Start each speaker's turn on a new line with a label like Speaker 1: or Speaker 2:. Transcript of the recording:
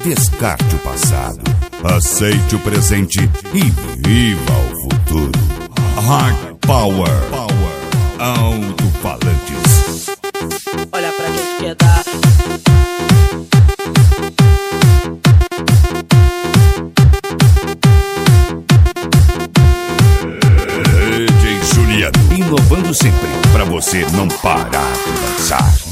Speaker 1: Descarte o passado, aceite o presente e viva o futuro. Hard Power Alto-Falantes.
Speaker 2: Olha pra quem quer dar.
Speaker 1: DJ Juliano, inovando sempre pra você não parar de dançar.